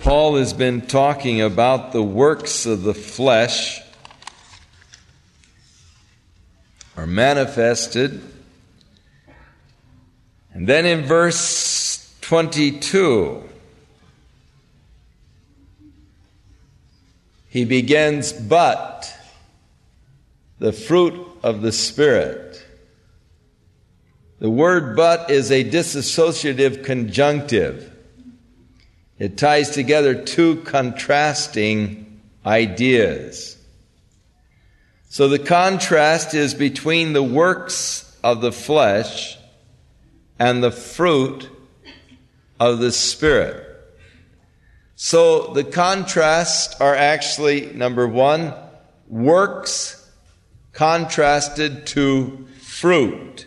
Paul has been talking about the works of the flesh are manifested. And then in verse 22, he begins, but the fruit of the Spirit. The word but is a dissociative conjunctive. It ties together two contrasting ideas. So the contrast is between the works of the flesh and the fruit of the Spirit. So the contrasts are actually, number one, works contrasted to fruit.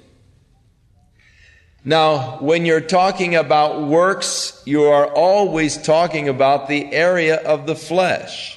Now, when you're talking about works, you are always talking about the area of the flesh.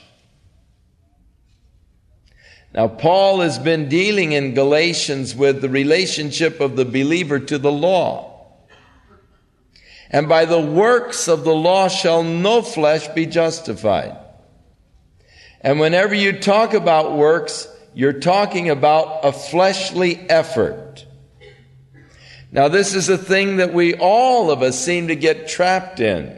Now, Paul has been dealing in Galatians with the relationship of the believer to the law. And by the works of the law shall no flesh be justified. And whenever you talk about works, you're talking about a fleshly effort. Now, this is a thing that all of us seem to get trapped in.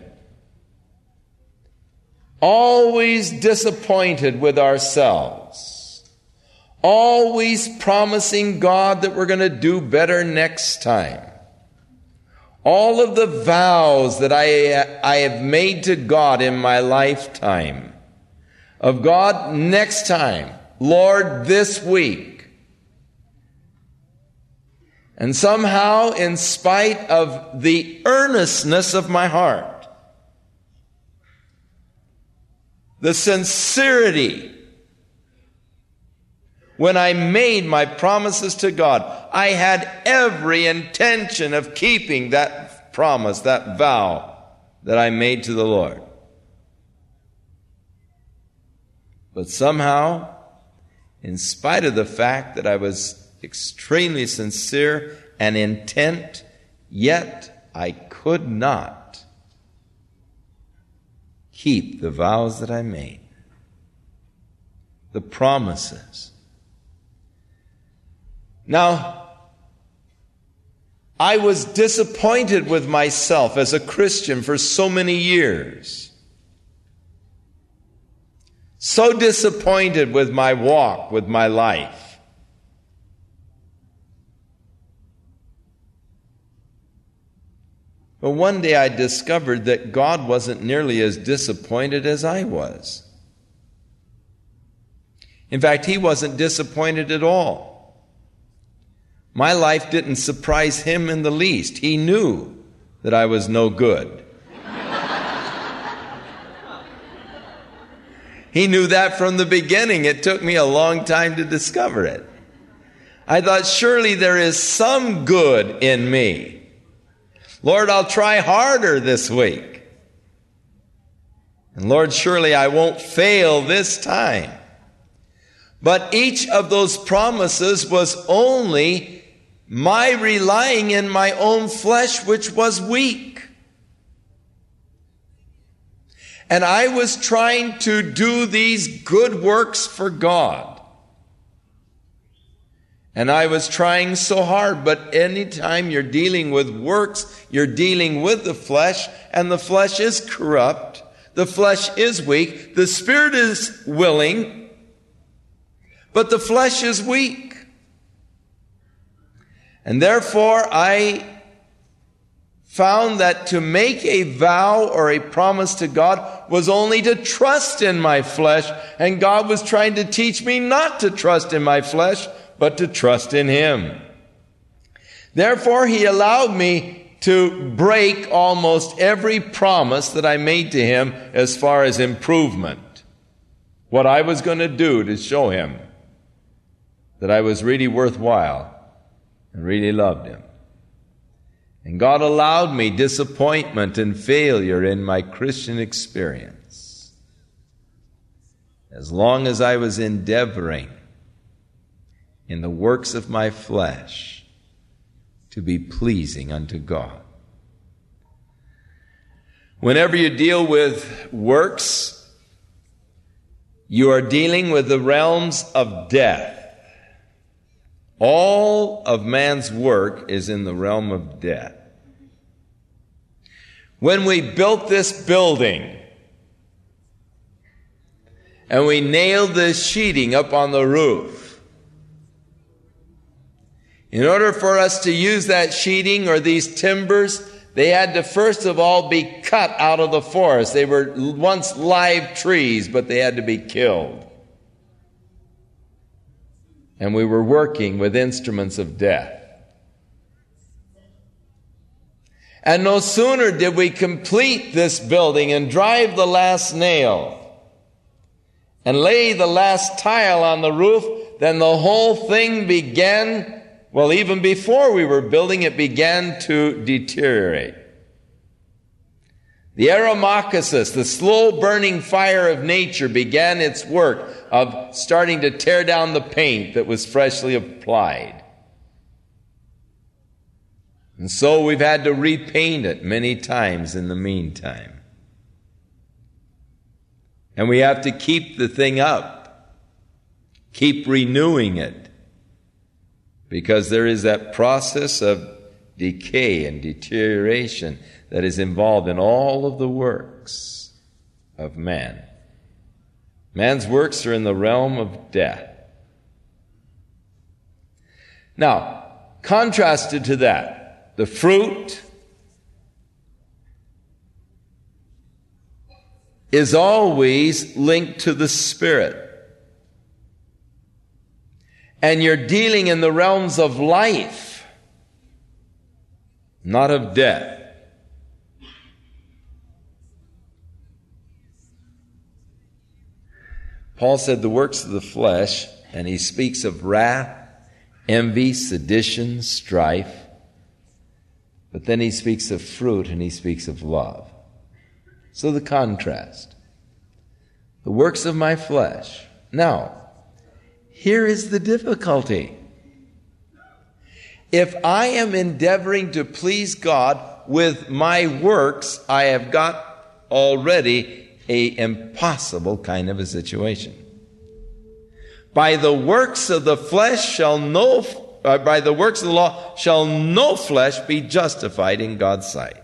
Always disappointed with ourselves. Always promising God that we're going to do better next time. All of the vows that I have made to God in my lifetime. Of God, next time. Lord, this week. And somehow, in spite of the earnestness of my heart, the sincerity, when I made my promises to God, I had every intention of keeping that promise, that vow that I made to the Lord. But somehow, in spite of the fact that I was extremely sincere and intent, yet I could not keep the vows that I made, the promises. Now, I was disappointed with myself as a Christian for so many years. So disappointed with my walk, with my life. But one day I discovered that God wasn't nearly as disappointed as I was. In fact, He wasn't disappointed at all. My life didn't surprise Him in the least. He knew that I was no good. He knew that from the beginning. It took me a long time to discover it. I thought, surely there is some good in me. Lord, I'll try harder this week. And Lord, surely I won't fail this time. But each of those promises was only my relying in my own flesh, which was weak. And I was trying to do these good works for God. And I was trying so hard, but anytime you're dealing with works, you're dealing with the flesh, and the flesh is corrupt. The flesh is weak. The Spirit is willing, but the flesh is weak. And therefore, I found that to make a vow or a promise to God was only to trust in my flesh, and God was trying to teach me not to trust in my flesh, but to trust in Him. Therefore, He allowed me to break almost every promise that I made to Him as far as improvement. What I was going to do to show Him that I was really worthwhile and really loved Him. And God allowed me disappointment and failure in my Christian experience. As long as I was endeavoring in the works of my flesh to be pleasing unto God. Whenever you deal with works, you are dealing with the realms of death. All of man's work is in the realm of death. When we built this building and we nailed this sheeting up on the roof, in order for us to use that sheeting or these timbers, they had to first of all be cut out of the forest. They were once live trees, but they had to be killed. And we were working with instruments of death. And no sooner did we complete this building and drive the last nail and lay the last tile on the roof, then the whole thing began, well, even before we were building, it began to deteriorate. The aromachesis, the slow-burning fire of nature, began its work of starting to tear down the paint that was freshly applied. And so we've had to repaint it many times in the meantime. And we have to keep the thing up, keep renewing it, because there is that process of decay and deterioration that is involved in all of the works of man. Man's works are in the realm of death. Now, contrasted to that, the fruit is always linked to the Spirit. And you're dealing in the realms of life, not of death. Paul said the works of the flesh, and he speaks of wrath, envy, sedition, strife. But then he speaks of fruit and he speaks of love. So the contrast. The works of my flesh. Now, here is the difficulty. If I am endeavoring to please God with my works, I have got already an impossible kind of a situation. By the works of the flesh by the works of the law shall no flesh be justified in God's sight.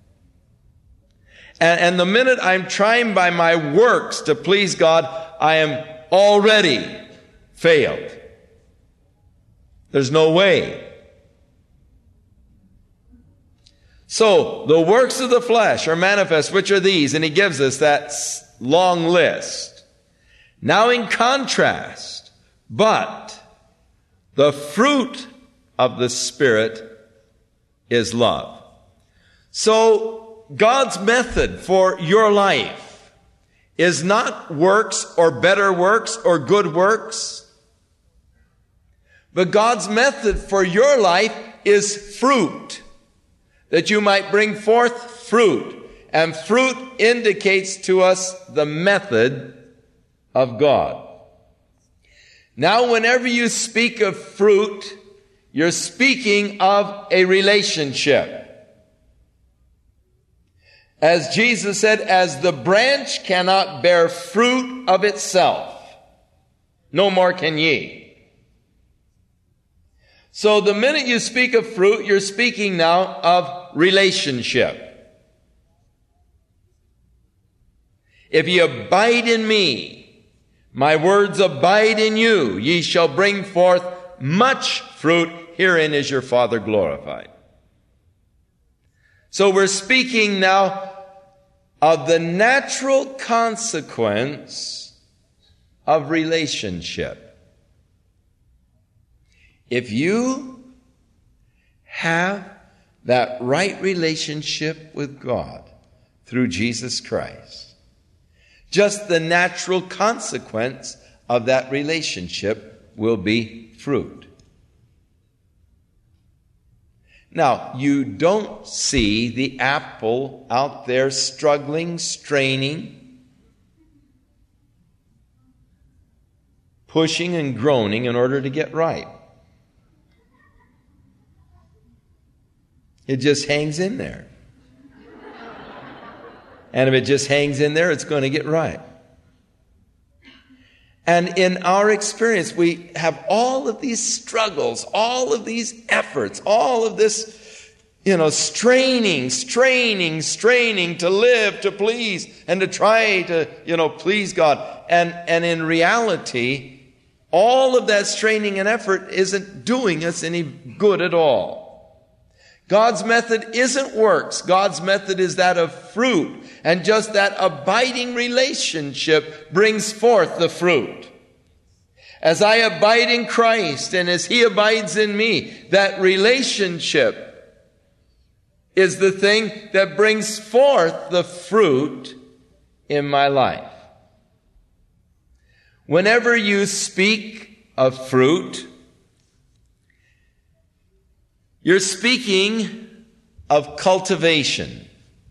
And the minute I'm trying by my works to please God, I am already failed. There's no way. So, the works of the flesh are manifest, which are these, and he gives us that long list. Now in contrast, but the fruit of the Spirit is love. So, God's method for your life is not works or better works or good works, but God's method for your life is fruit, that you might bring forth fruit. And fruit indicates to us the method of God. Now, whenever you speak of fruit, you're speaking of a relationship. As Jesus said, as the branch cannot bear fruit of itself, no more can ye. So the minute you speak of fruit, you're speaking now of relationship. If ye abide in me, my words abide in you, ye shall bring forth much fruit. Herein is your Father glorified. So we're speaking now of the natural consequence of relationship. If you have that right relationship with God through Jesus Christ, just the natural consequence of that relationship will be fruit. Now, you don't see the apple out there struggling, straining, pushing and groaning in order to get ripe. It just hangs in there. And if it just hangs in there, it's going to get right. And in our experience, we have all of these struggles, all of these efforts, all of this, straining to live, to please, and to try to, please God. And in reality, all of that straining and effort isn't doing us any good at all. God's method isn't works. God's method is that of fruit. And just that abiding relationship brings forth the fruit. As I abide in Christ and as He abides in me, that relationship is the thing that brings forth the fruit in my life. Whenever you speak of fruit, you're speaking of cultivation.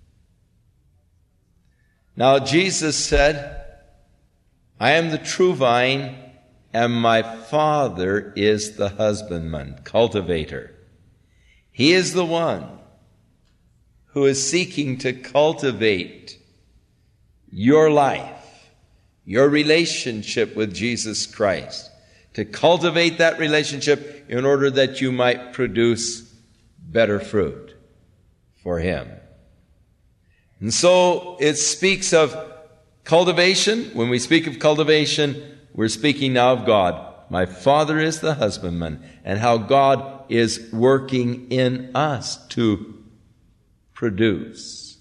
Now, Jesus said, I am the true vine, and my Father is the husbandman, cultivator. He is the one who is seeking to cultivate your life, your relationship with Jesus Christ, to cultivate that relationship in order that you might produce better fruit for Him. And so it speaks of cultivation. When we speak of cultivation, we're speaking now of God. My Father is the husbandman, and how God is working in us to produce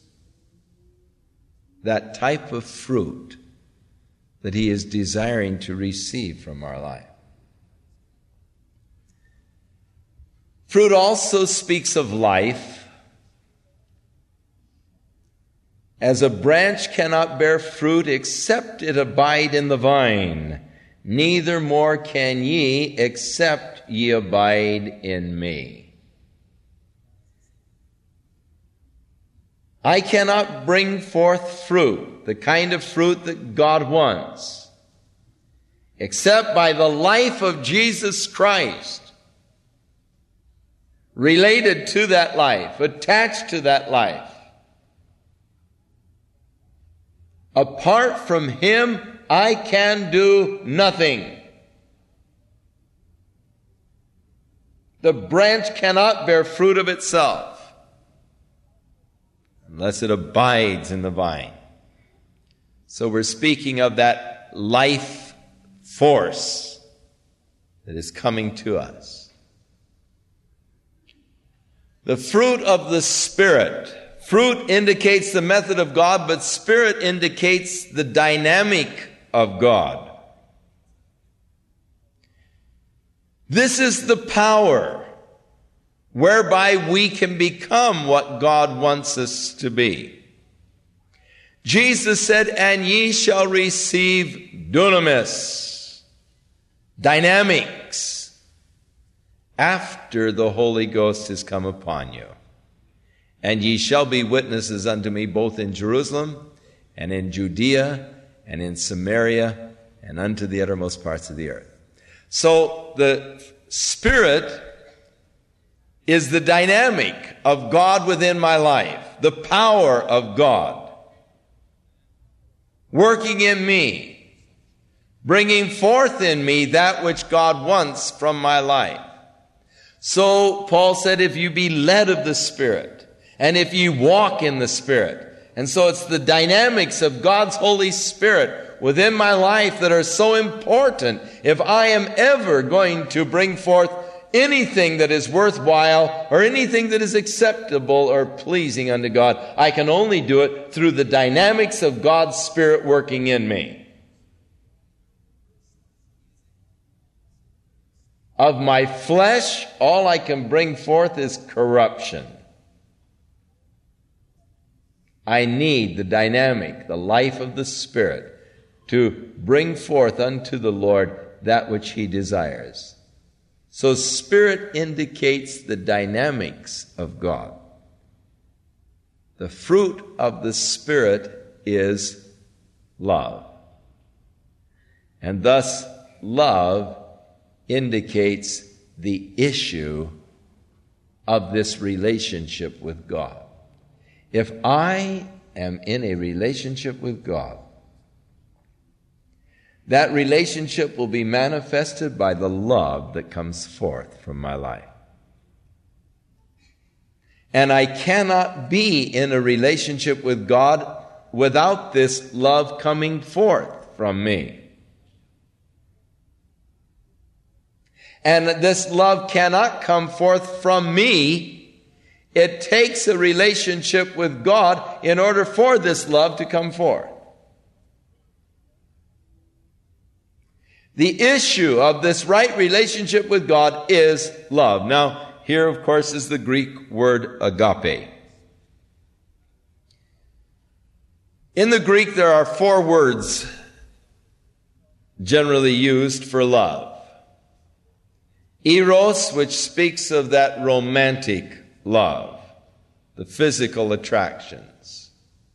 that type of fruit that He is desiring to receive from our life. Fruit also speaks of life. As a branch cannot bear fruit except it abide in the vine, neither more can ye except ye abide in me. I cannot bring forth fruit, the kind of fruit that God wants, except by the life of Jesus Christ, related to that life, attached to that life. Apart from Him, I can do nothing. The branch cannot bear fruit of itself unless it abides in the vine. So we're speaking of that life force that is coming to us. The fruit of the Spirit. Fruit indicates the method of God, but Spirit indicates the dynamic of God. This is the power whereby we can become what God wants us to be. Jesus said, and ye shall receive dunamis, dynamics, after the Holy Ghost has come upon you. And ye shall be witnesses unto me both in Jerusalem and in Judea and in Samaria and unto the uttermost parts of the earth. So the Spirit is the dynamic of God within my life, the power of God working in me, bringing forth in me that which God wants from my life. So Paul said, if you be led of the Spirit, and if you walk in the Spirit. And so it's the dynamics of God's Holy Spirit within my life that are so important if I am ever going to bring forth anything that is worthwhile or anything that is acceptable or pleasing unto God. I can only do it through the dynamics of God's Spirit working in me. Of my flesh, all I can bring forth is corruption. I need the dynamic, the life of the Spirit to bring forth unto the Lord that which He desires. So Spirit indicates the dynamics of God. The fruit of the Spirit is love. And thus, love indicates the issue of this relationship with God. If I am in a relationship with God, that relationship will be manifested by the love that comes forth from my life. And I cannot be in a relationship with God without this love coming forth from me. And this love cannot come forth from me. It takes a relationship with God in order for this love to come forth. The issue of this right relationship with God is love. Now, here, of course, is the Greek word agape. In the Greek, there are 4 words generally used for love. Eros, which speaks of that romantic love, the physical attractions.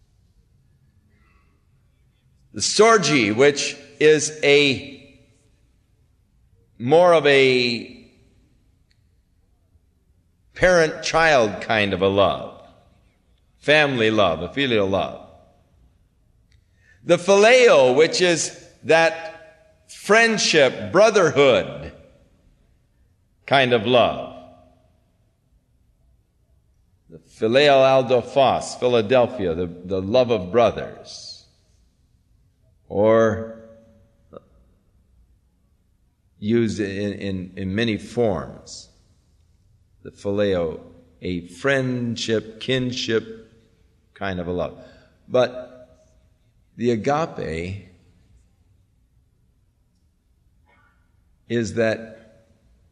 The storge, which is more of a parent-child kind of a love. Family love, a filial love. The phileo, which is that friendship, brotherhood kind of love. The phileo aldophos, Philadelphia, the love of brothers. Or used in many forms. The phileo, a friendship, kinship kind of a love. But the agape is that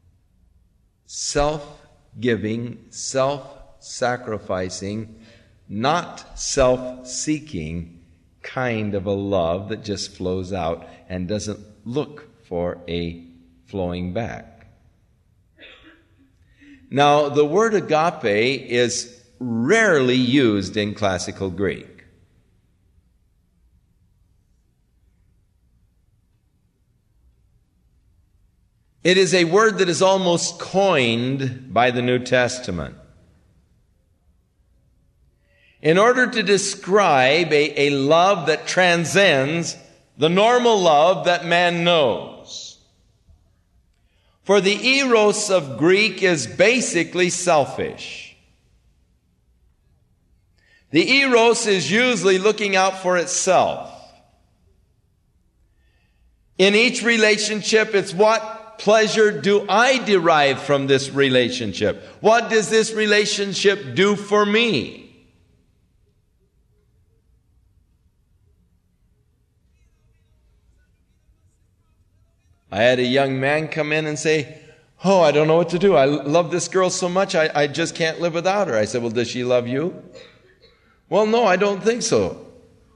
self-giving, self-sacrificing, not self-seeking kind of a love that just flows out and doesn't look for a flowing back. Now, the word agape is rarely used in classical Greek. It is a word that is almost coined by the New Testament in order to describe a love that transcends the normal love that man knows. For the eros of Greek is basically selfish. The eros is usually looking out for itself. In each relationship, it's what pleasure do I derive from this relationship? What does this relationship do for me? I had a young man come in and say, "Oh, I don't know what to do. I love this girl so much, I just can't live without her." I said, "Well, does she love you?" "Well, no, I don't think so."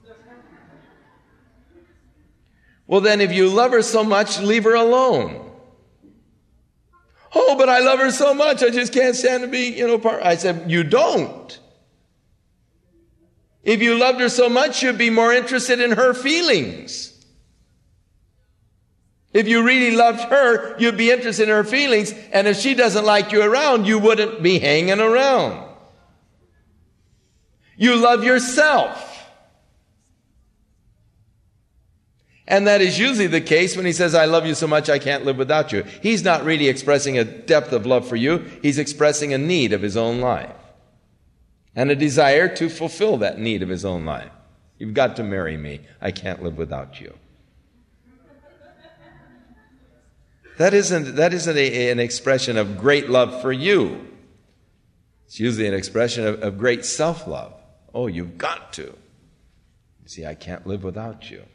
"Well, then if you love her so much, leave her alone." "Oh, but I love her so much, I just can't stand to be, apart." I said, "You don't. If you loved her so much, you'd be more interested in her feelings. If you really loved her, you'd be interested in her feelings. And if she doesn't like you around, you wouldn't be hanging around. You love yourself. And that is usually the case when he says, "I love you so much I can't live without you." He's not really expressing a depth of love for you. He's expressing a need of his own life and a desire to fulfill that need of his own life. "You've got to marry me. I can't live without you." That isn't an expression of great love for you. It's usually an expression of great self-love. "Oh, you've got to. You see, I can't live without you."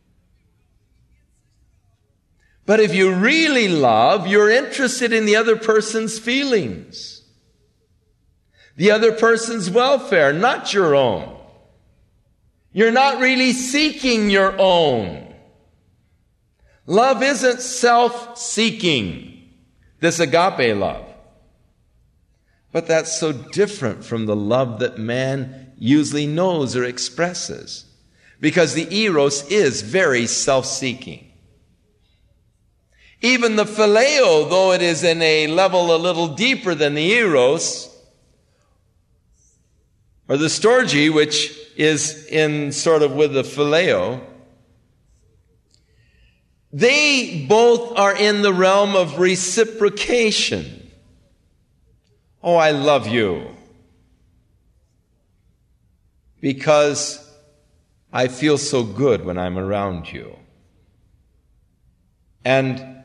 But if you really love, you're interested in the other person's feelings, the other person's welfare, not your own. You're not really seeking your own. Love isn't self-seeking, this agape love. But that's so different from the love that man usually knows or expresses, because the eros is very self-seeking. Even the phileo, though it is in a level a little deeper than the eros, or the storge, which is in sort of with the phileo. They both are in the realm of reciprocation. Oh, I love you because I feel so good when I'm around you. And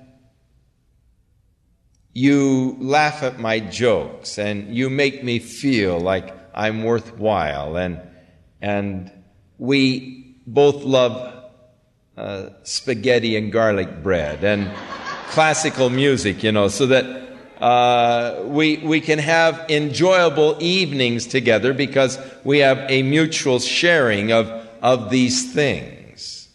you laugh at my jokes and you make me feel like I'm worthwhile. And we both love spaghetti and garlic bread and classical music, so that we can have enjoyable evenings together because we have a mutual sharing of these things.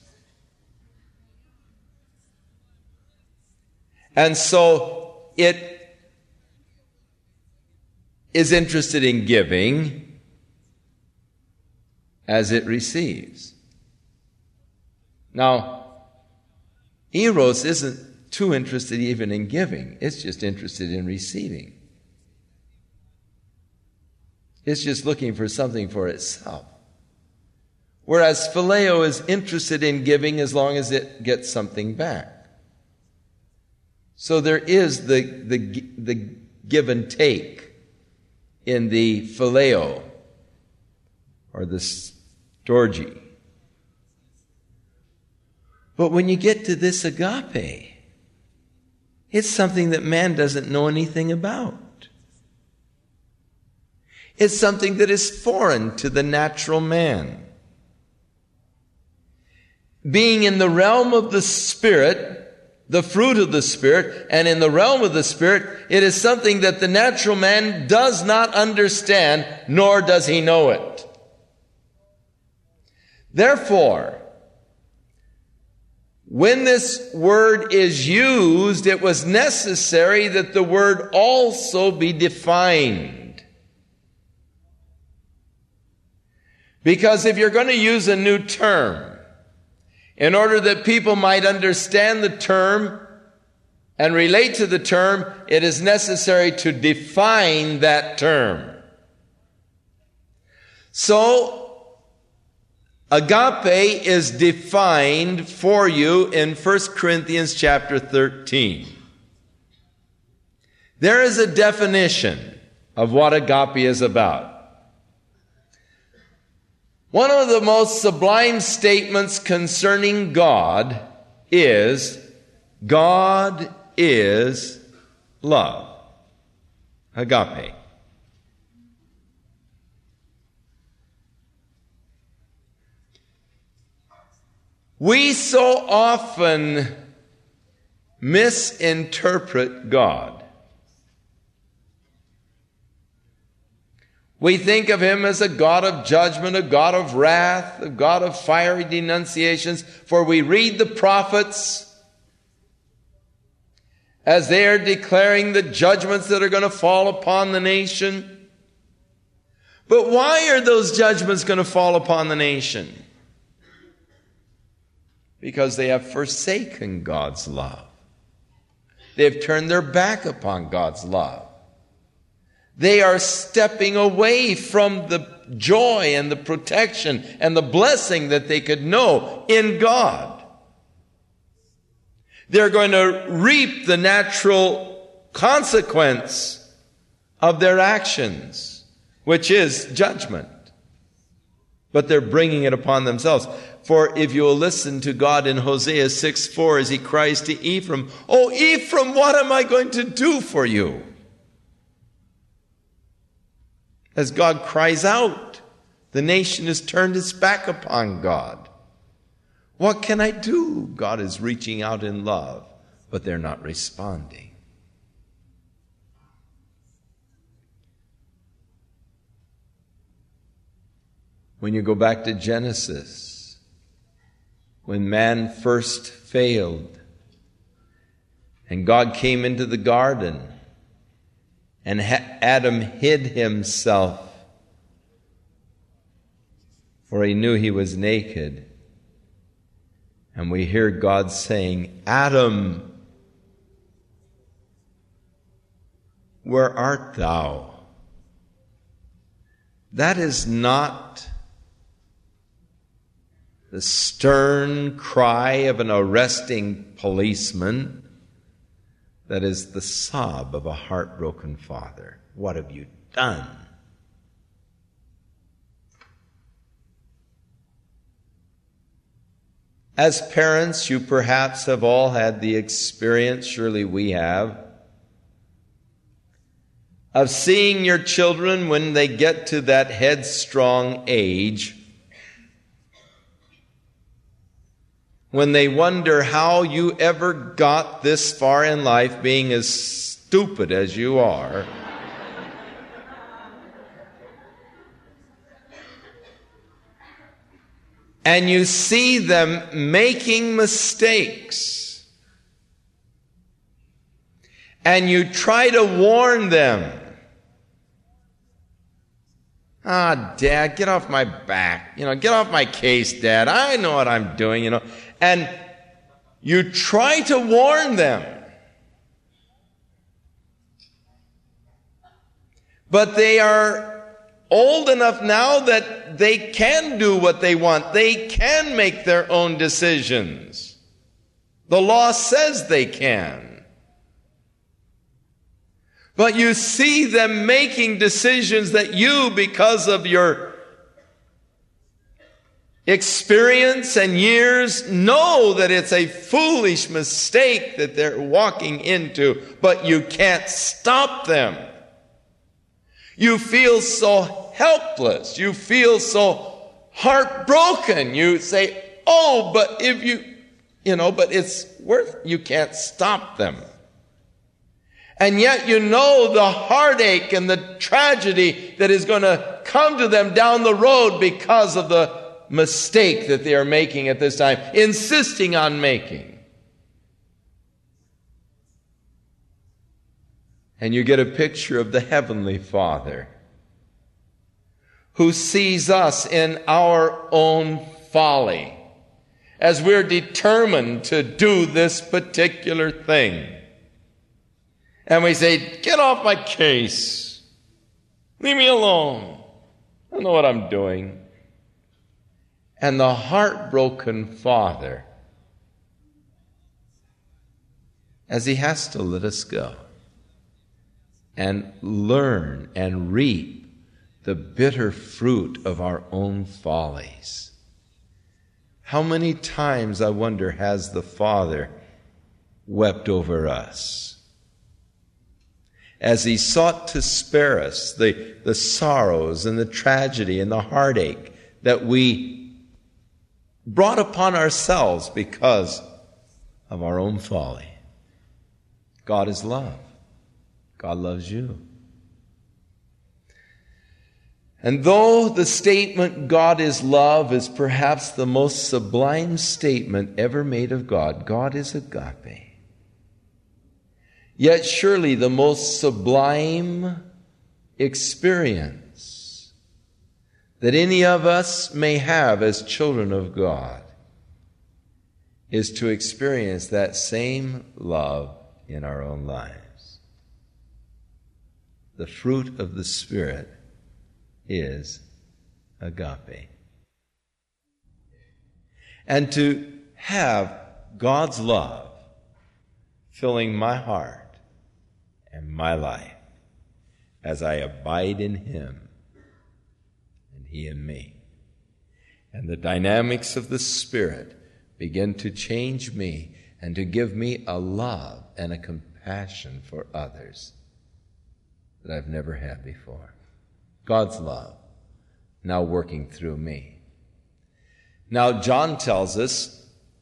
And so it is interested in giving as it receives. Now, Eros isn't too interested even in giving. It's just interested in receiving. It's just looking for something for itself. Whereas Phileo is interested in giving as long as it gets something back. So there is the give and take in the Phileo or the Storge. But when you get to this agape, it's something that man doesn't know anything about. It's something that is foreign to the natural man. Being in the realm of the Spirit, the fruit of the Spirit, and in the realm of the Spirit, it is something that the natural man does not understand, nor does he know it. Therefore, when this word is used, it was necessary that the word also be defined. Because if you're going to use a new term, in order that people might understand the term and relate to the term, it is necessary to define that term. So, agape is defined for you in 1 Corinthians chapter 13. There is a definition of what agape is about. One of the most sublime statements concerning God is love. Agape. We so often misinterpret God. We think of him as a God of judgment, a God of wrath, a God of fiery denunciations, for we read the prophets as they are declaring the judgments that are going to fall upon the nation. But why are those judgments going to fall upon the nation? Because they have forsaken God's love. They've turned their back upon God's love. They are stepping away from the joy and the protection and the blessing that they could know in God. They're going to reap the natural consequence of their actions, which is judgment. But they're bringing it upon themselves. For if you will listen to God in Hosea 6:4 as he cries to Ephraim, "Oh, Ephraim, what am I going to do for you?" As God cries out, the nation has turned its back upon God. What can I do? God is reaching out in love, but they're not responding. When you go back to Genesis, when man first failed, and God came into the garden, and Adam hid himself, for he knew he was naked. And we hear God saying, "Adam, where art thou?" That is not the stern cry of an arresting policeman. That is the sob of a heartbroken father. What have you done? As parents, you perhaps have all had the experience, surely we have, of seeing your children when they get to that headstrong age, when they wonder how you ever got this far in life being as stupid as you are. And you see them making mistakes. And you try to warn them. Dad, get off my back. Get off my case, Dad. I know what I'm doing, And you try to warn them. But they are old enough now that they can do what they want. They can make their own decisions. The law says they can. But you see them making decisions that you, because of your experience and years, know that it's a foolish mistake that they're walking into, but you can't stop them. You feel so helpless. You feel so heartbroken. You say, but if but it's you can't stop them. And yet you know the heartache and the tragedy that is going to come to them down the road because of the mistake that they are making at this time, insisting on making. And you get a picture of the Heavenly Father who sees us in our own folly as we're determined to do this particular thing. And we say, get off my case. Leave me alone. I know what I'm doing. And the heartbroken Father, as He has to let us go and learn and reap the bitter fruit of our own follies. How many times, I wonder, has the Father wept over us as He sought to spare us the sorrows and the tragedy and the heartache that we brought upon ourselves because of our own folly? God is love. God loves you. And though the statement, God is love, is perhaps the most sublime statement ever made of God, God is agape, yet surely the most sublime experience that any of us may have as children of God is to experience that same love in our own lives. The fruit of the Spirit is agape. And to have God's love filling my heart and my life as I abide in Him and He in me. And the dynamics of the Spirit begin to change me and to give me a love and a compassion for others that I've never had before. God's love now working through me. Now, John tells us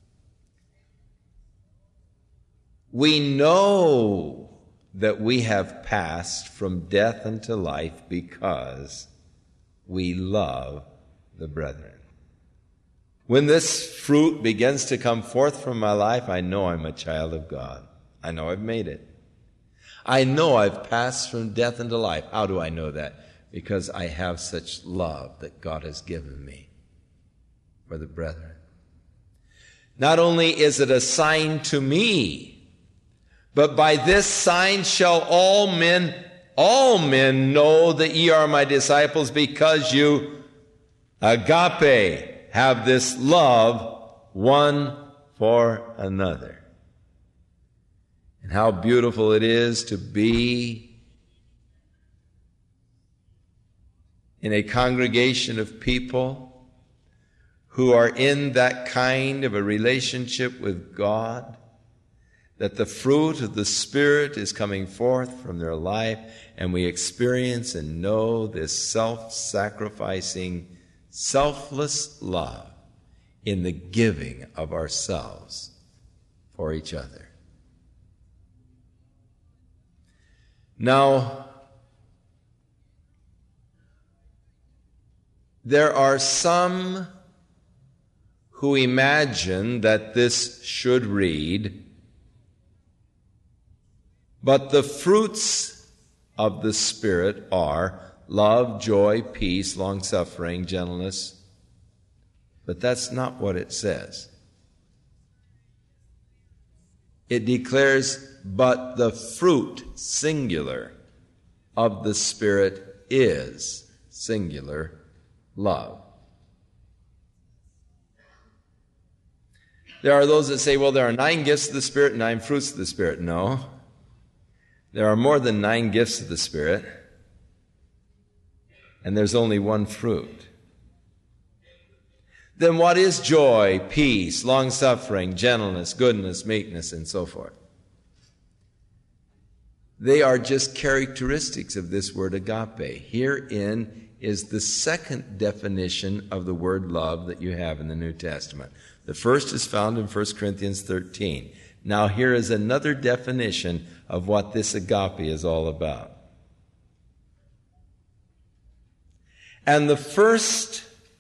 we know that we have passed from death unto life because we love the brethren. When this fruit begins to come forth from my life, I know I'm a child of God. I know I've made it. I know I've passed from death into life. How do I know that? Because I have such love that God has given me for the brethren. Not only is it a sign to me, but by this sign shall all men know that ye are my disciples, because you agape, have this love one for another. And how beautiful it is to be in a congregation of people who are in that kind of a relationship with God, that the fruit of the Spirit is coming forth from their life, and we experience and know this self-sacrificing, selfless love in the giving of ourselves for each other. Now, there are some who imagine that this should read, but the fruits of the Spirit are love, joy, peace, long-suffering, gentleness. But that's not what it says. It declares, but the fruit, singular, of the Spirit is, singular, love. There are those that say, well, there are 9 gifts of the Spirit, 9 fruits of the Spirit. No. There are more than 9 gifts of the Spirit, and there's only one fruit. Then what is joy, peace, long-suffering, gentleness, goodness, meekness, and so forth? They are just characteristics of this word agape. Herein is the second definition of the word love that you have in the New Testament. The first is found in 1 Corinthians 13. Now here is another definition of what this agape is all about. And the first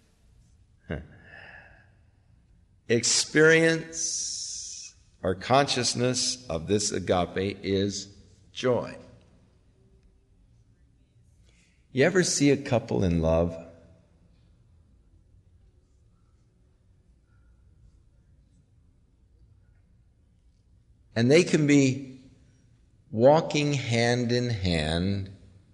experience or consciousness of this agape is joy. You ever see a couple in love? And they can be walking hand in hand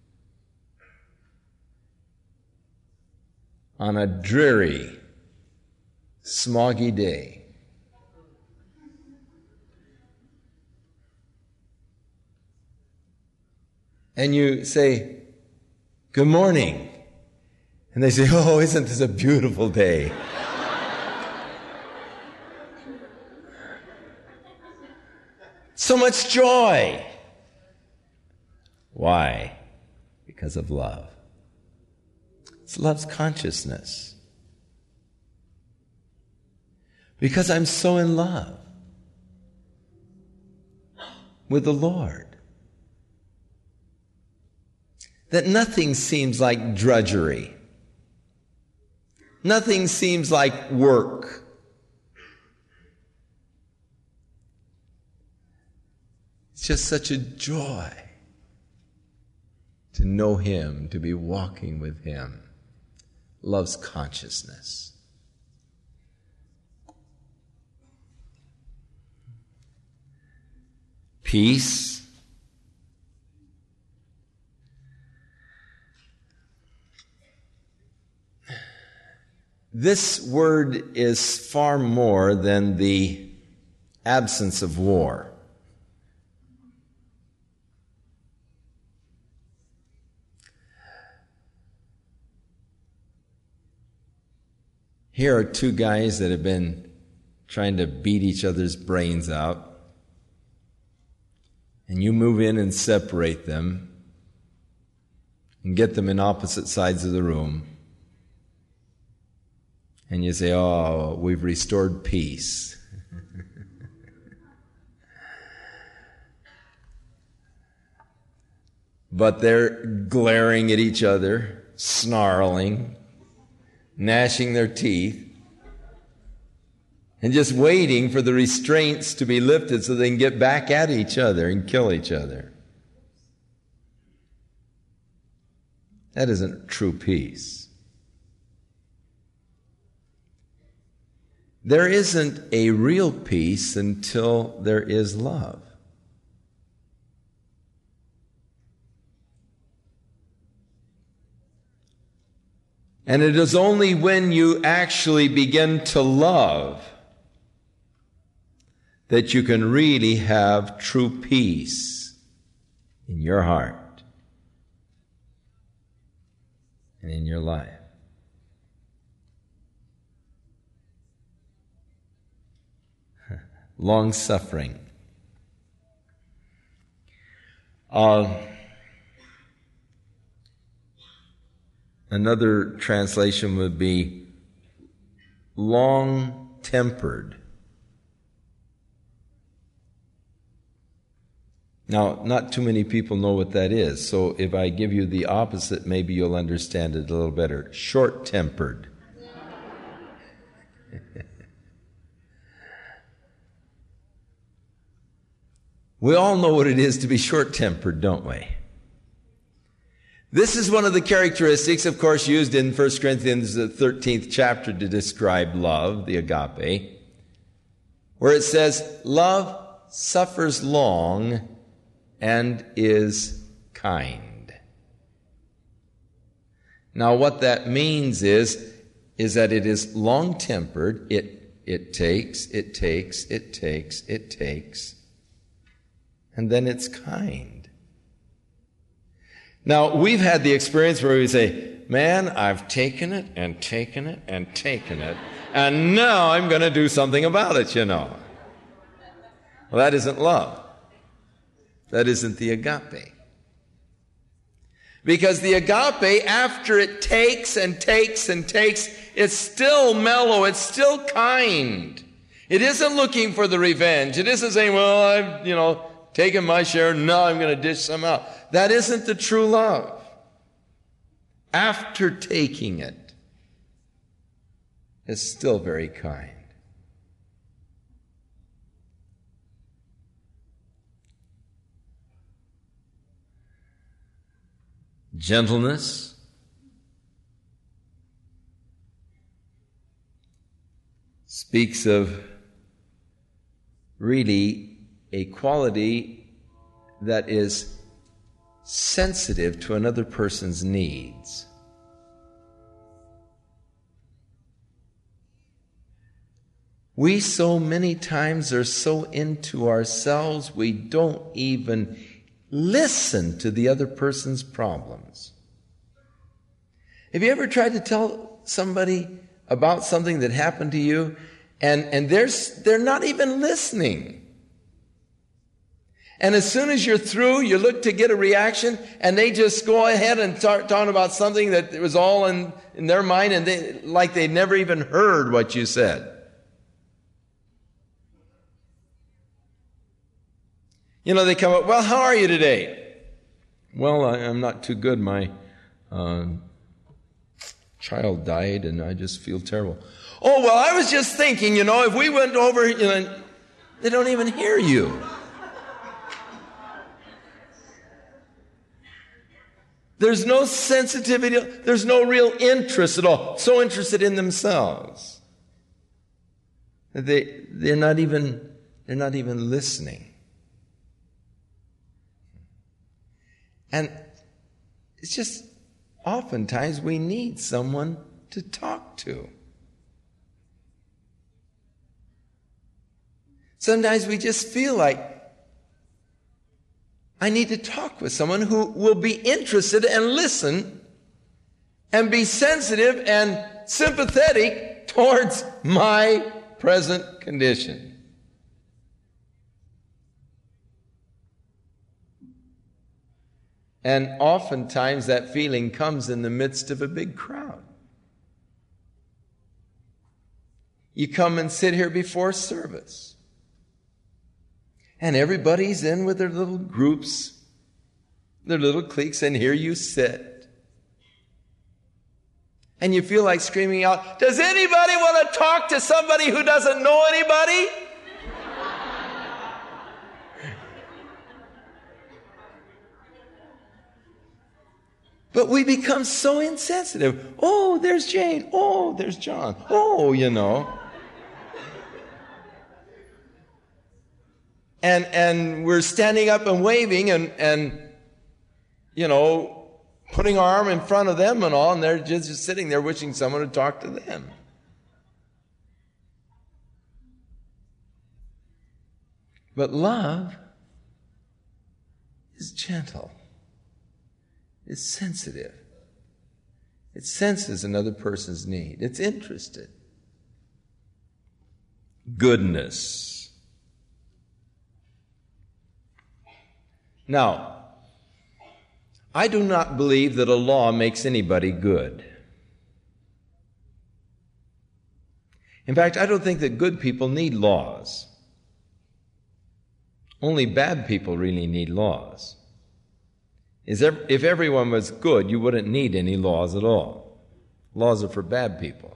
on a dreary, smoggy day. And you say, good morning. And they say, oh, isn't this a beautiful day? So much joy. Why? Because of love. It's love's consciousness. Because I'm so in love with the Lord that nothing seems like drudgery. Nothing seems like work. It's just such a joy to know Him, to be walking with Him. Love's consciousness. Peace. This word is far more than the absence of war. Here are 2 guys that have been trying to beat each other's brains out. And you move in and separate them and get them in opposite sides of the room. And you say, oh, we've restored peace. But they're glaring at each other, snarling, gnashing their teeth, and just waiting for the restraints to be lifted so they can get back at each other and kill each other. That isn't true peace. There isn't a real peace until there is love. And it is only when you actually begin to love that you can really have true peace in your heart and in your life. Long-suffering. Another translation would be long-tempered. Now, not too many people know what that is, so if I give you the opposite, maybe you'll understand it a little better. Short-tempered. We all know what it is to be short-tempered, don't we? This is one of the characteristics, of course, used in 1 Corinthians, the 13th chapter to describe love, the agape, where it says, love suffers long and is kind. Now, what that means is that it is long-tempered. It takes, and then it's kind. Now, we've had the experience where we say, man, I've taken it, and now I'm going to do something about it, you know. Well, that isn't love. That isn't the agape. Because the agape, after it takes, it's still mellow, it's still kind. It isn't looking for the revenge. It isn't saying, well, I've, taken my share, now I'm going to dish some out. That isn't the true love. After taking it, it's still very kind. Gentleness, speaks of really a quality that is sensitive to another person's needs. We so many times are so into ourselves, we don't even listen to the other person's problems. Have you ever tried to tell somebody about something that happened to you and they're not even listening? And as soon as you're through, you look to get a reaction, and they just go ahead and start talking about something that was all in their mind, and they never even heard what you said. They come up, well, how are you today? Well, I'm not too good. My child died, and I just feel terrible. Oh, well, I was just thinking, if we went over, they don't even hear you. There's no sensitivity, there's no real interest at all. So interested in themselves that they're not even listening. And it's just oftentimes we need someone to talk to. Sometimes we just feel like I need to talk with someone who will be interested and listen and be sensitive and sympathetic towards my present condition. And oftentimes that feeling comes in the midst of a big crowd. You come and sit here before service. And everybody's in with their little groups, their little cliques, and here you sit. And you feel like screaming out, does anybody want to talk to somebody who doesn't know anybody? But we become so insensitive. Oh, there's Jane. Oh, there's John. Oh, And we're standing up and waving and putting our arm in front of them and all, and they're just sitting there wishing someone would talk to them. But love is gentle. It's sensitive. It senses another person's need. It's interested. Goodness. Now, I do not believe that a law makes anybody good. In fact, I don't think that good people need laws. Only bad people really need laws. If everyone was good, you wouldn't need any laws at all. Laws are for bad people.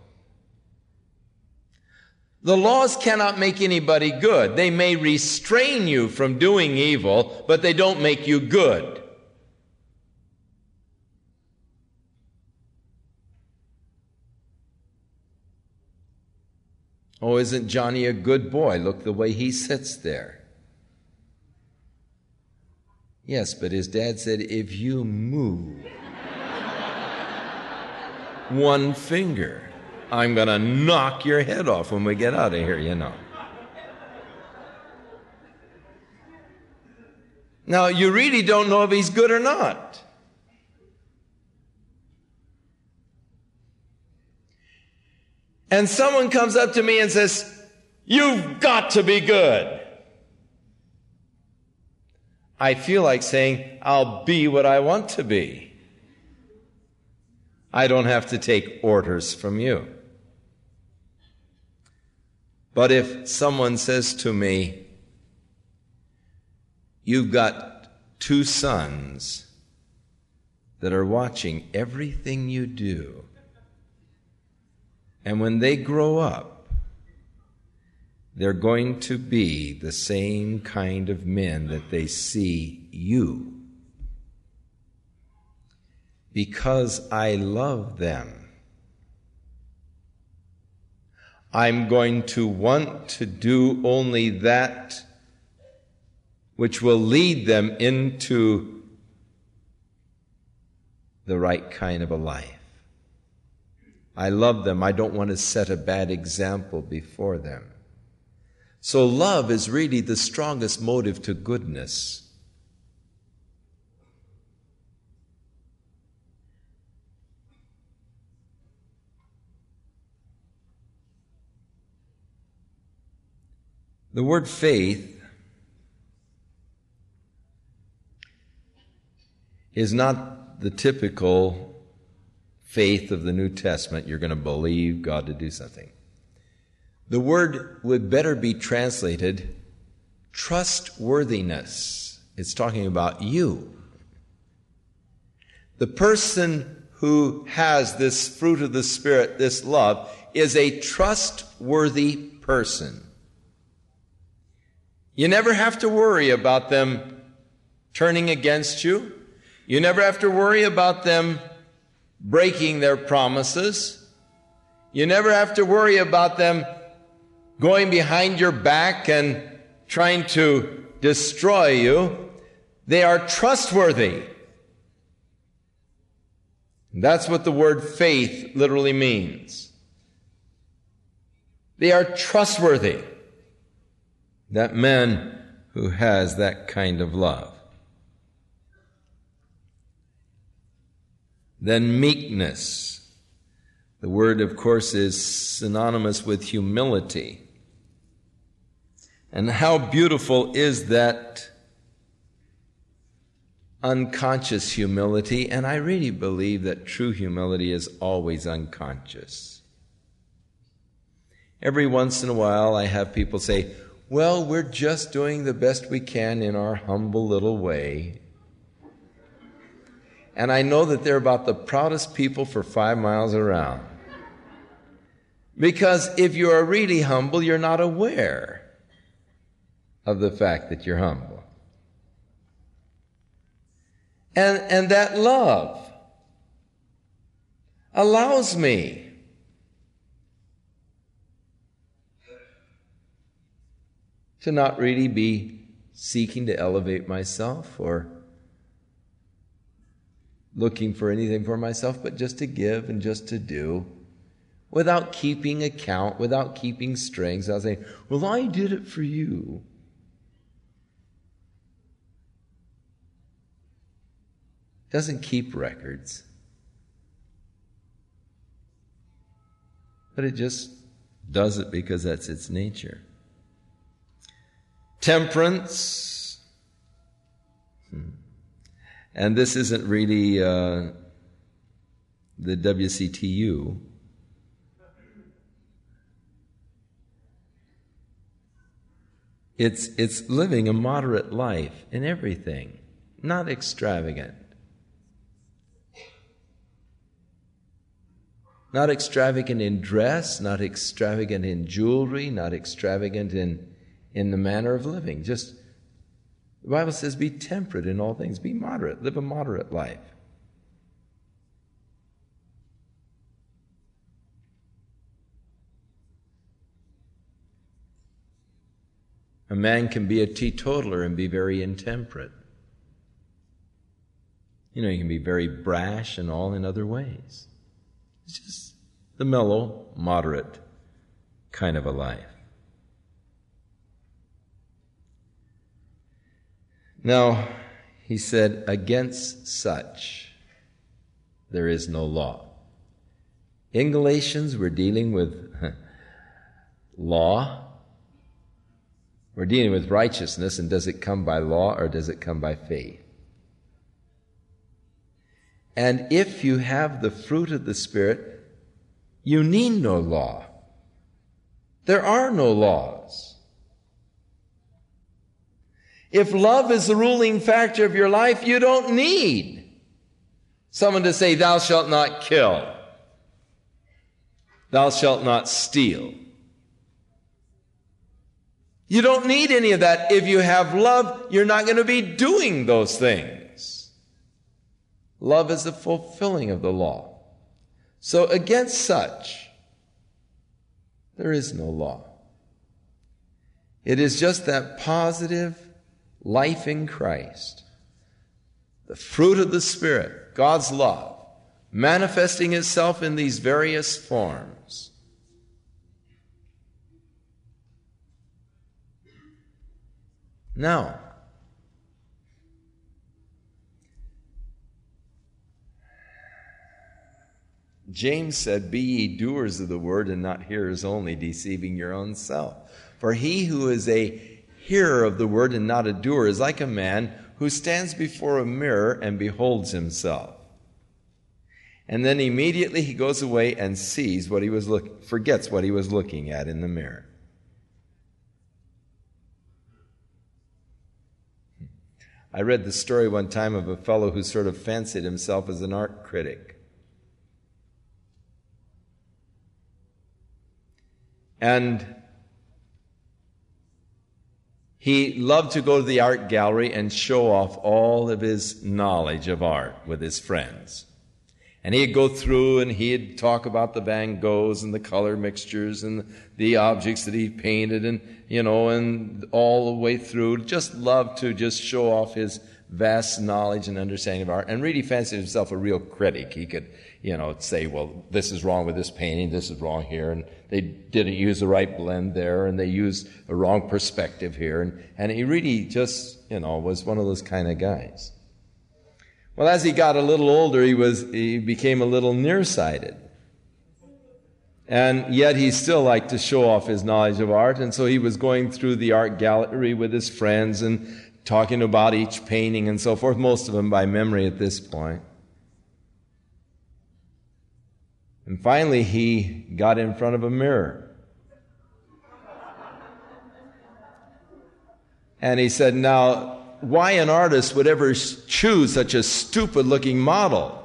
The laws cannot make anybody good. They may restrain you from doing evil, but they don't make you good. Oh, isn't Johnny a good boy? Look the way he sits there. Yes, but his dad said, if you move one finger, I'm going to knock your head off when we get out of here, you know. Now, you really don't know if he's good or not. And someone comes up to me and says, you've got to be good. I feel like saying, I'll be what I want to be. I don't have to take orders from you. But if someone says to me, you've got 2 sons that are watching everything you do, and when they grow up, they're going to be the same kind of men that they see you. Because I love them, I'm going to want to do only that which will lead them into the right kind of a life. I love them. I don't want to set a bad example before them. So love is really the strongest motive to goodness. The word faith is not the typical faith of the New Testament. You're going to believe God to do something. The word would better be translated trustworthiness. It's talking about you. The person who has this fruit of the Spirit, this love, is a trustworthy person. You never have to worry about them turning against you. You never have to worry about them breaking their promises. You never have to worry about them going behind your back and trying to destroy you. They are trustworthy. That's what the word faith literally means. They are trustworthy. That man who has that kind of love. Then meekness. The word, of course, is synonymous with humility. And how beautiful is that unconscious humility, and I really believe that true humility is always unconscious. Every once in a while I have people say, well, we're just doing the best we can in our humble little way. And I know that they're about the proudest people for 5 miles around. Because if you are really humble, you're not aware of the fact that you're humble. And that love allows me to not really be seeking to elevate myself or looking for anything for myself, but just to give and just to do, without keeping account, without keeping strings. I'll say, well, I did it for you. Doesn't keep records. But it just does it because that's its nature. Temperance. And this isn't really the WCTU. It's living a moderate life in everything, not extravagant. Not extravagant in dress, not extravagant in jewelry, not extravagant in the manner of living. Just, the Bible says, be temperate in all things. Be moderate. Live a moderate life. A man can be a teetotaler and be very intemperate. You know, he can be very brash and all in other ways. It's just the mellow, moderate kind of a life. Now, he said, against such there is no law. In Galatians, we're dealing with law. We're dealing with righteousness, and does it come by law or does it come by faith? And if you have the fruit of the Spirit, you need no law. There are no laws. If love is the ruling factor of your life, you don't need someone to say, thou shalt not kill. Thou shalt not steal. You don't need any of that. If you have love, you're not going to be doing those things. Love is the fulfilling of the law. So against such, there is no law. It is just that positive life in Christ, the fruit of the Spirit, God's love, manifesting itself in these various forms. Now, James said, be ye doers of the word and not hearers only, deceiving your own self. For he who is a hearer of the word and not a doer is like a man who stands before a mirror and beholds himself. And then immediately he goes away and sees what he was forgets what he was looking at in the mirror. I read the story one time of a fellow who sort of fancied himself as an art critic. And he loved to go to the art gallery and show off all of his knowledge of art with his friends. And he'd go through and he'd talk about the Van Goghs and the color mixtures and the objects that he painted and, and all the way through. Just loved to just show off his vast knowledge and understanding of art, and really fancied himself a real critic. He could, say, well, this is wrong with this painting, this is wrong here, and they didn't use the right blend there, and they used a wrong perspective here, and he really just, was one of those kind of guys. Well, as he got a little older, he became a little nearsighted. And yet he still liked to show off his knowledge of art, and so he was going through the art gallery with his friends and talking about each painting and so forth, most of them by memory at this point. And finally, he got in front of a mirror. And he said, now, why an artist would ever choose such a stupid-looking model?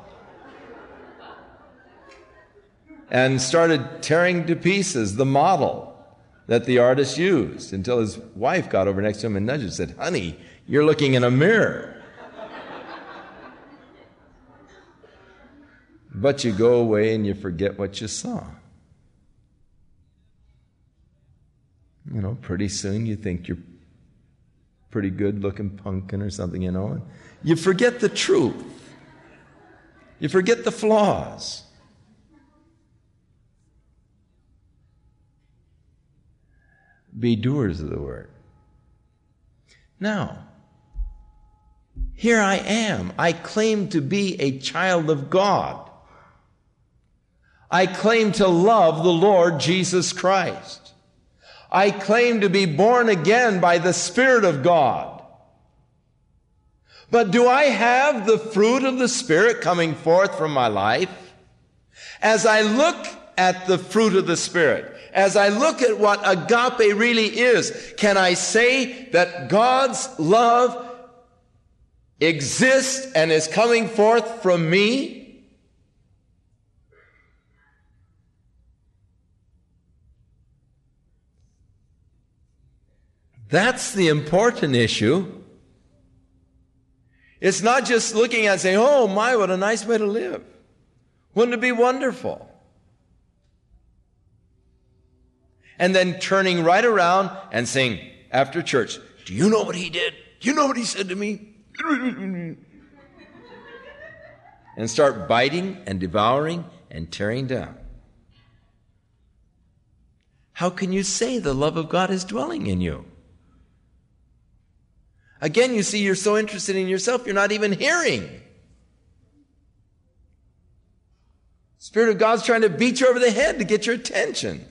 And started tearing to pieces the model that the artist used, until his wife got over next to him and nudged him and said, honey, you're looking in a mirror. But you go away and you forget what you saw. Pretty soon you think you're pretty good looking pumpkin or something, and you forget the truth. You forget the flaws. Be doers of the word. Now, here I am. I claim to be a child of God. I claim to love the Lord Jesus Christ. I claim to be born again by the Spirit of God. But do I have the fruit of the Spirit coming forth from my life? As I look at the fruit of the Spirit, as I look at what agape really is, can I say that God's love exists and is coming forth from me? That's the important issue. It's not just looking at and saying, oh my, what a nice way to live. Wouldn't it be wonderful? And then turning right around and saying, after church, do you know what he did? Do you know what he said to me? And start biting and devouring and tearing down. How can you say the love of God is dwelling in you? Again, you see, you're so interested in yourself, you're not even hearing. Spirit of God's trying to beat you over the head to get your attention.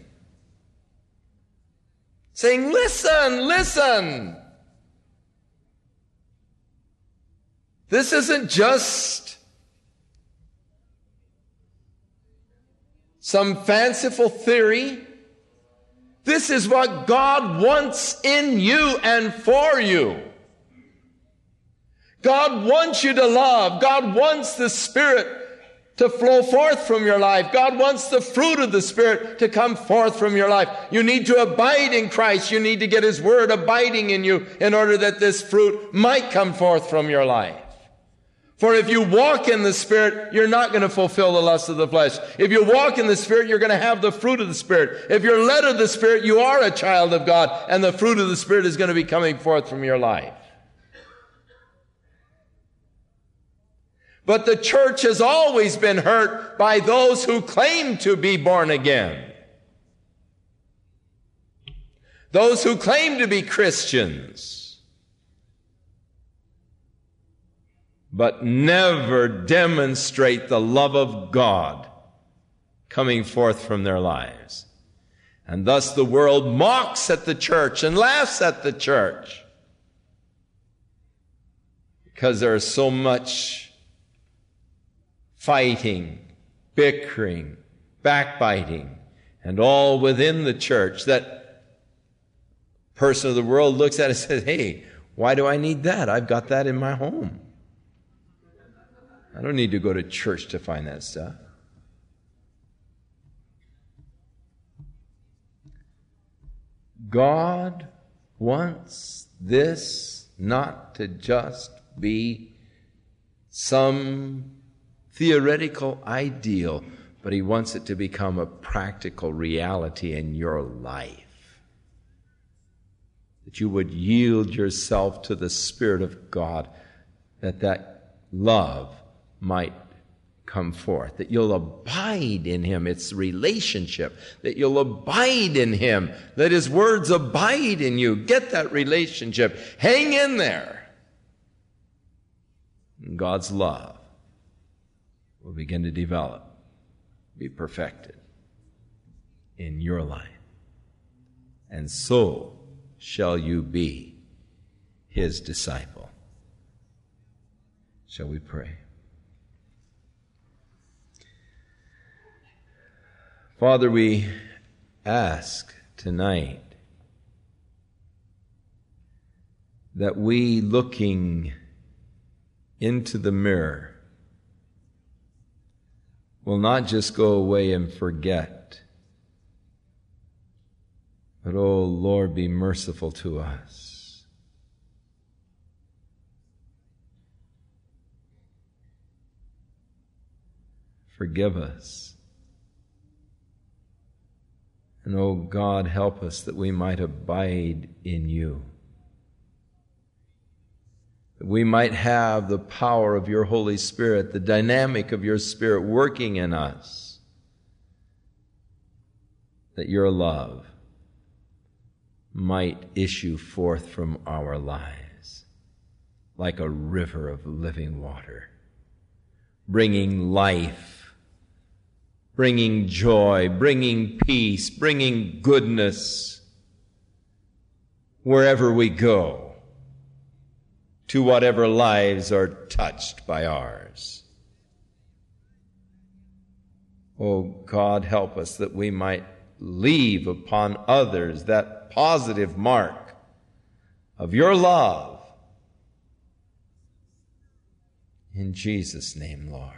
Saying, listen, listen. This isn't just some fanciful theory. This is what God wants in you and for you. God wants you to love. God wants the Spirit to flow forth from your life. God wants the fruit of the Spirit to come forth from your life. You need to abide in Christ. You need to get His Word abiding in you in order that this fruit might come forth from your life. For if you walk in the Spirit, you're not going to fulfill the lust of the flesh. If you walk in the Spirit, you're going to have the fruit of the Spirit. If you're led of the Spirit, you are a child of God, and the fruit of the Spirit is going to be coming forth from your life. But the church has always been hurt by those who claim to be born again. Those who claim to be Christians, but never demonstrate the love of God coming forth from their lives. And thus the world mocks at the church and laughs at the church because there is so much fighting, bickering, backbiting, and all within the church that person of the world looks at and says, hey, why do I need that? I've got that in my home. I don't need to go to church to find that stuff. God wants this not to just be some theoretical ideal, but He wants it to become a practical reality in your life. That you would yield yourself to the Spirit of God, that love might come forth, that you'll abide in Him. It's relationship, that you'll abide in Him, that His words abide in you. Get that relationship. Hang in there. And God's love will begin to develop, be perfected in your life. And so shall you be His disciple. Shall we pray? Father, we ask tonight that we, looking into the mirror, will not just go away and forget, but, oh Lord, be merciful to us. Forgive us. And, oh God, help us that we might abide in you. that we might have the power of your Holy Spirit, the dynamic of your Spirit working in us, that your love might issue forth from our lives like a river of living water, bringing life, bringing joy, bringing peace, bringing goodness wherever we go, to whatever lives are touched by ours. Oh God, help us that we might leave upon others that positive mark of your love. In Jesus' name, Lord.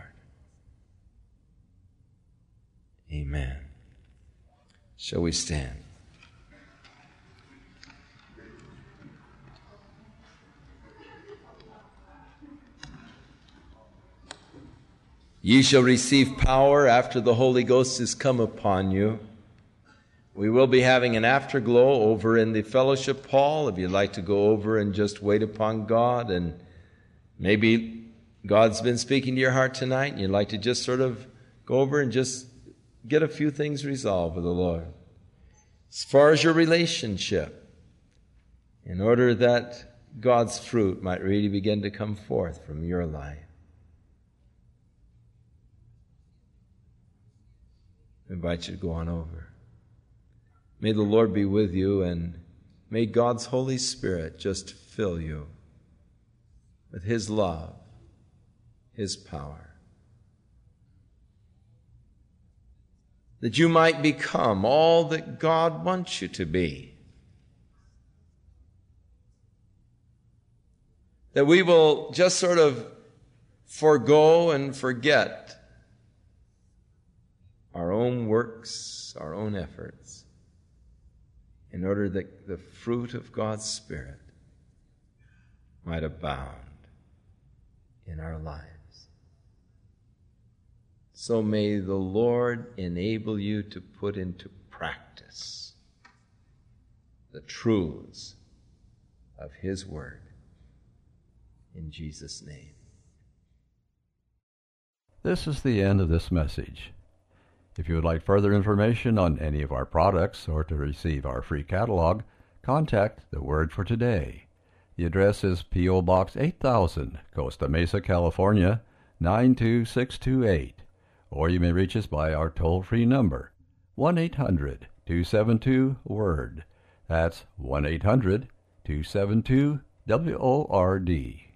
Amen. Shall we stand? Ye shall receive power after the Holy Ghost is come upon you. We will be having an afterglow over in the fellowship hall if you'd like to go over and just wait upon God, and maybe God's been speaking to your heart tonight and you'd like to just sort of go over and just get a few things resolved with the Lord. As far as your relationship, in order that God's fruit might really begin to come forth from your life. I invite you to go on over. May the Lord be with you, and may God's Holy Spirit just fill you with His love, His power, that you might become all that God wants you to be. That we will just sort of forego and forget our own works, our own efforts, in order that the fruit of God's Spirit might abound in our lives. So may the Lord enable you to put into practice the truths of His Word. In Jesus' name. This is the end of this message. If you would like further information on any of our products or to receive our free catalog, contact The Word for Today. The address is P.O. Box 8000, Costa Mesa, California, 92628. Or you may reach us by our toll-free number, 1-800-272-WORD. That's 1-800-272-WORD.